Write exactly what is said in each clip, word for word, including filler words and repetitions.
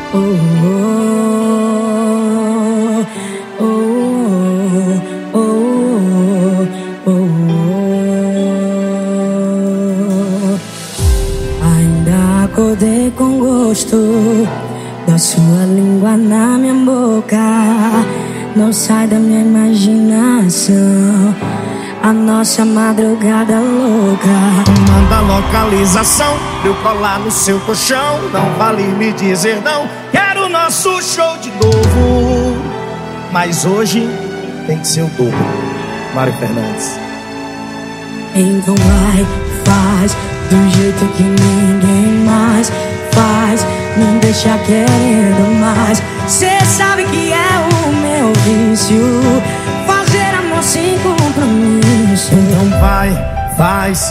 Oh, oh, oh, oh, oh. Ainda acordei com gosto da sua língua na minha boca. Não sai da minha imaginação a nossa madrugada louca. Manda localização pra eu colar no seu colchão. Não vale me dizer não, quero o nosso show de novo. Mas hoje tem que ser o dobro. Mário Fernandes. Então vai, faz do jeito que ninguém mais faz. Me deixa querendo mais. Cê sabe que é o meu vício, fazer amor sem compromisso. Então vai, faz.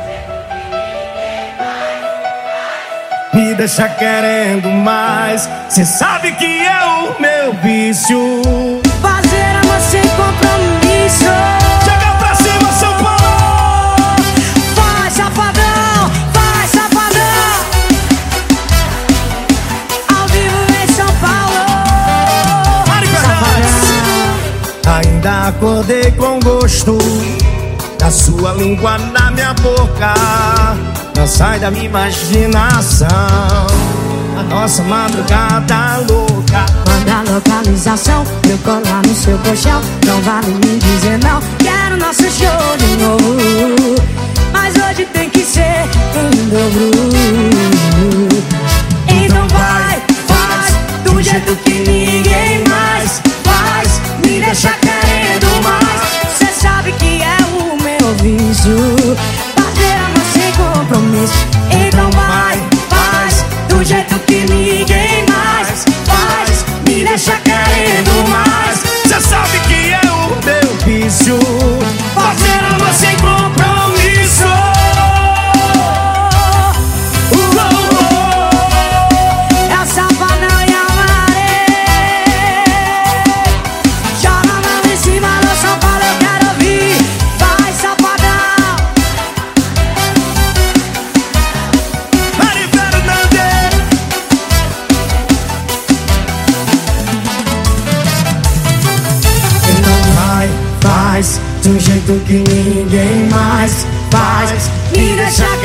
Me deixa querendo mais. Cê sabe que é o meu vício, fazer amor sem compromisso. Chega pra cima, São Paulo. Vai, safadão, vai, safadão. Ao vivo em São Paulo. Mário Fernandes. Ainda acordei com gosto da sua língua na minha boca. Não sai da minha imaginação a nossa madrugada louca. Manda localização pra eu colar no seu colchão. Não vale me dizer não, quero nosso show de novo. Mas hoje tem que ser em dobro. Então vai, faz do jeito que ninguém mais faz. Me deixa querendo mais. Cê sabe que é o meu vício, fazer amor sem compromisso. Então vai, faz do jeito que ninguém mais faz. Me deixa querendo mais. Cê sabe que é o meu vício, fazer amor sem compromisso. Uh, uh, uh. É o Safadão e a Maré. Joga a mão em cima do São Paulo, eu quero ouvir. Vai, Safadão. Mário Fernandes. Então vai, faz do jeito que ninguém mais faz. Me deixa